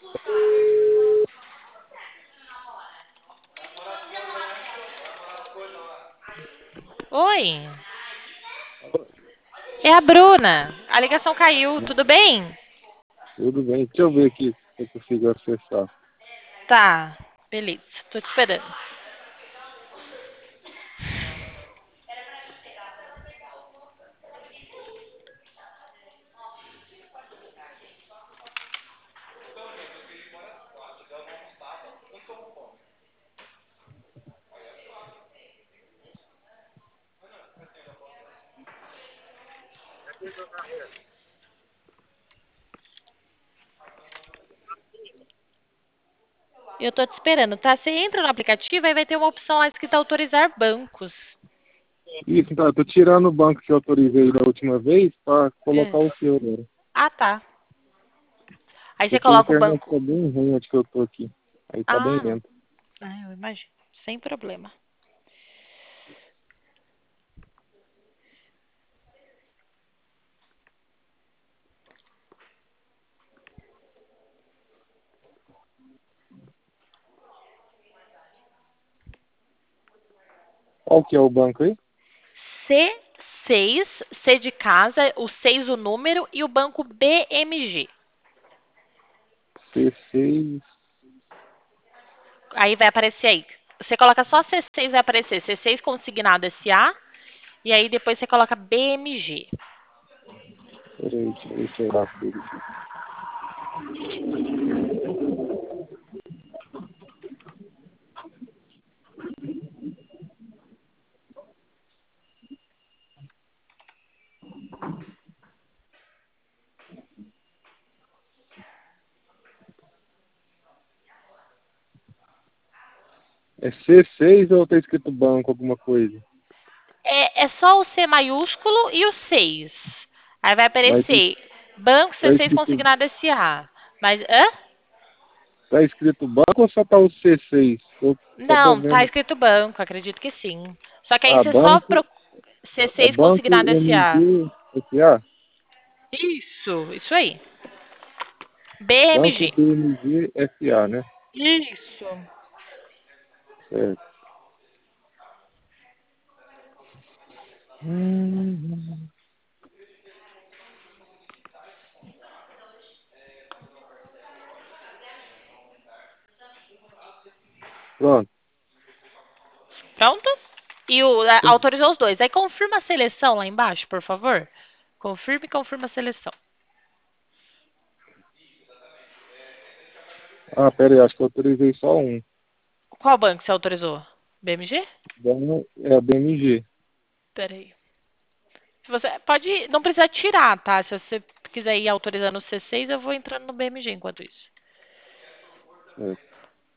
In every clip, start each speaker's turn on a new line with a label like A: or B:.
A: Oi, é a Bruna. A ligação caiu, tudo bem?
B: Tudo bem, deixa eu ver aqui se eu consigo acessar.
A: Tá, beleza, tô te esperando. Eu tô te esperando, tá? Você entra no aplicativo e vai ter uma opção lá escrita autorizar bancos.
B: Isso, então, eu tô tirando o banco que eu autorizei da última vez para
A: É.
B: colocar o seu agora.
A: Ah, tá. Aí você
B: Porque a
A: coloca o
B: internet
A: banco.
B: tá bem ruim onde que eu tô aqui. Aí tá bem
A: Ah,
B: lento.
A: eu imagino. Sem problema.
B: Qual que é o banco aí?
A: C6, C de casa, o 6 o número e o banco BMG.
B: C6.
A: Aí vai aparecer aí. Você coloca só C6, vai aparecer C6 consignado SA e aí depois você coloca BMG.
B: Peraí, deixa eu ver se eu acho ele aqui. É C6 ou tá escrito banco, alguma coisa?
A: É só o C maiúsculo e o 6. Aí vai
B: Mas
A: aparecer Banco
B: tá
A: C6
B: escrito,
A: consignado SA. Mas, hã?
B: tá escrito banco ou só tá o C6? Eu só tô
A: Não, tá
B: vendo.
A: escrito banco, acredito que sim. Só que aí
B: Ah,
A: você só
B: banco.
A: procura
B: É
A: C6
B: banco
A: consignado SA.
B: MG SA?
A: Isso aí.
B: Banco
A: BMG.
B: BMG SA, né?
A: Isso.
B: Certo. Hum. Pronto.
A: Pronto? E autorizou os dois. Aí confirma a seleção lá embaixo, por favor. Confirme e confirma a seleção.
B: Ah, pera aí, acho que eu autorizei só um.
A: Qual banco você autorizou? BMG?
B: É a BMG.
A: Peraí. Se você pode, não precisa tirar, tá? Se você quiser ir autorizando o C6, eu vou entrando no BMG enquanto isso.
B: Certo.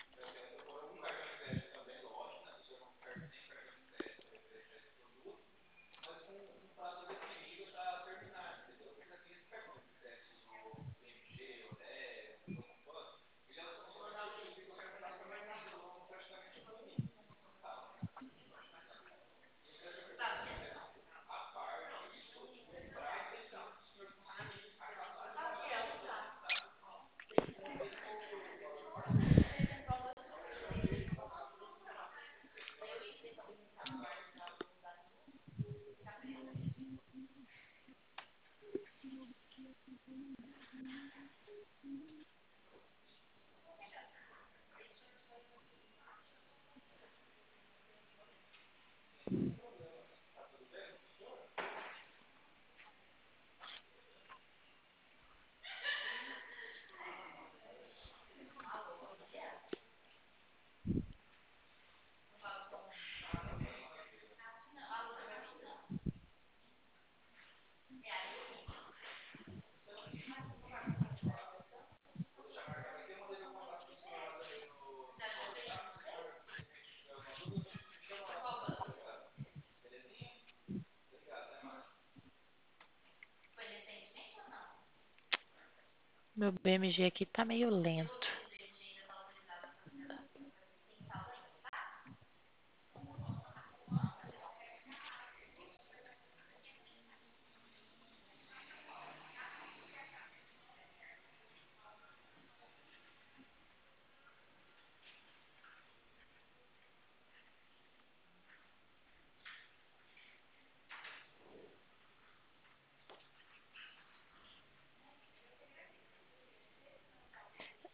A: Meu BMG aqui tá meio lento.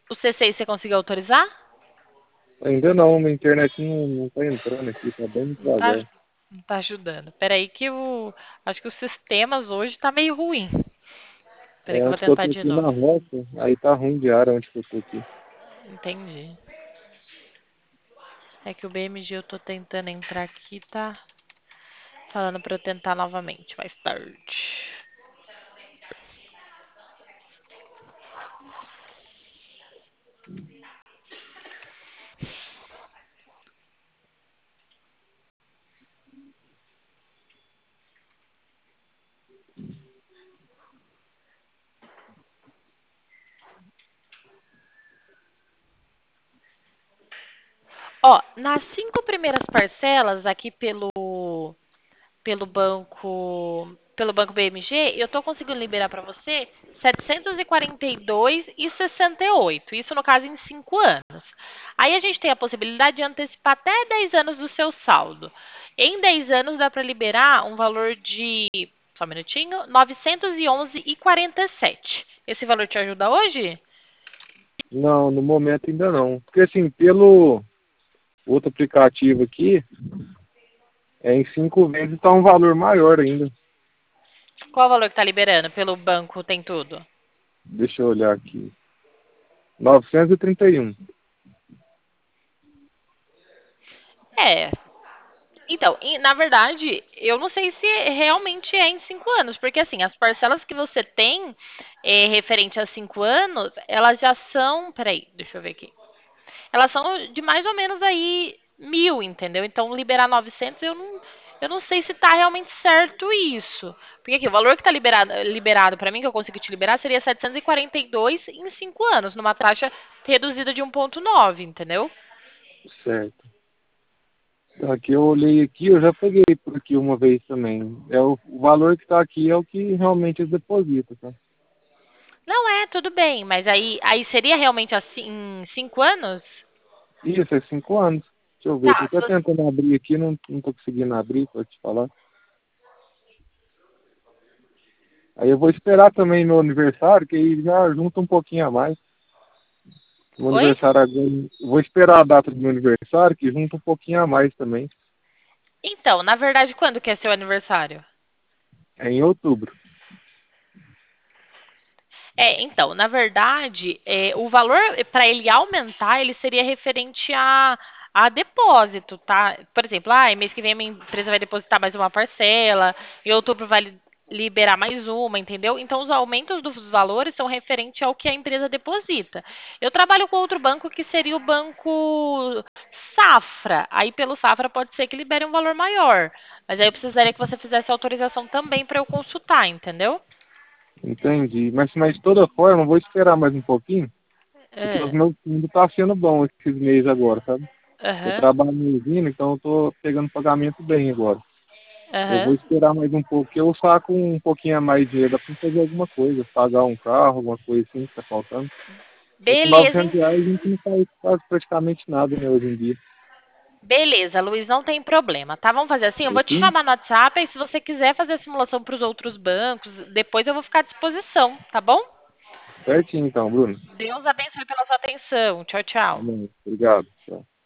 A: O C6 você conseguiu autorizar?
B: Ainda não, minha internet não tá entrando aqui, tá bem
A: Não tá,
B: devagar.
A: não tá ajudando. Peraí que acho que os sistemas hoje tá meio ruim. Peraí que eu vou
B: Acho que eu
A: tentar
B: tô
A: de
B: aqui na
A: novo.
B: roça, aí tá ruim de área onde que eu tô aqui.
A: Entendi. É que o BMG eu tô tentando entrar aqui, tá falando pra eu tentar novamente mais tarde. Ó, nas 5 primeiras parcelas aqui pelo banco BMG, eu tô conseguindo liberar para você 742,68. Isso no caso em 5 anos. Aí a gente tem a possibilidade de antecipar até 10 anos do seu saldo. Em 10 anos dá para liberar um valor de, só um minutinho, 911,47. Esse valor te ajuda hoje?
B: Não, no momento ainda não. Porque assim, pelo outro aplicativo aqui, em 5 vezes tá um valor maior ainda.
A: Qual o valor que tá liberando pelo banco Tem Tudo?
B: Deixa eu olhar aqui. 931.
A: É, então, na verdade, eu não sei se realmente é em 5 anos, porque assim, as parcelas que você tem referente a 5 anos, elas já são, peraí, deixa eu ver aqui, elas são de mais ou menos aí 1.000, entendeu? Então, liberar 900, eu não sei se está realmente certo isso, porque aqui, o valor que está liberado para mim, que eu consegui te liberar, seria 742 em 5 anos, numa taxa reduzida de 1,9, entendeu?
B: Certo. Aqui eu olhei aqui, eu já peguei por aqui uma vez também. O valor que tá aqui é o que realmente eles depositam, tá?
A: Não é, tudo bem, mas aí seria realmente assim em 5 anos?
B: Isso, é 5 anos. Deixa eu ver, tô
A: Tá,
B: até tentando abrir aqui, não tô conseguindo abrir pra te falar. Aí eu vou esperar também meu aniversário, que aí já junta um pouquinho a mais. Meu
A: Oi?
B: aniversário agora, eu vou esperar a data do meu aniversário, que junta um pouquinho a mais também.
A: Então, na verdade, quando que é seu aniversário?
B: É em outubro.
A: Então, na verdade, o valor para ele aumentar, ele seria referente a depósito, tá? Por exemplo, mês que vem a minha empresa vai depositar mais uma parcela, em outubro vai liberar mais uma, entendeu? Então, os aumentos dos valores são referentes ao que a empresa deposita. Eu trabalho com outro banco que seria o banco Safra. Aí, pelo Safra, pode ser que libere um valor maior. Mas aí eu precisaria que você fizesse autorização também para eu consultar, entendeu?
B: Entendi. Mas de toda forma, eu vou esperar mais um pouquinho, porque os
A: É.
B: meus fundos tá sendo bom esses meses agora, sabe? Eu
A: Aham.
B: trabalho no usina, então eu tô pegando pagamento bem agora. Eu vou
A: Aham.
B: esperar mais um pouco, que eu saco um pouquinho a mais de dinheiro, dá pra fazer alguma coisa, pagar um carro, alguma coisa assim que tá faltando. E com
A: Beleza,
B: R$ 900 a gente não faz quase praticamente nada, né, hoje em dia.
A: beleza, Luiz, não tem problema, tá? Vamos fazer assim, eu vou te
B: Certinho?
A: chamar no WhatsApp e se você quiser fazer a simulação para os outros bancos, depois eu vou ficar à disposição, tá bom?
B: Certinho então, Bruno.
A: Deus abençoe pela sua atenção. Tchau, tchau.
B: Amém. Obrigado. Tchau.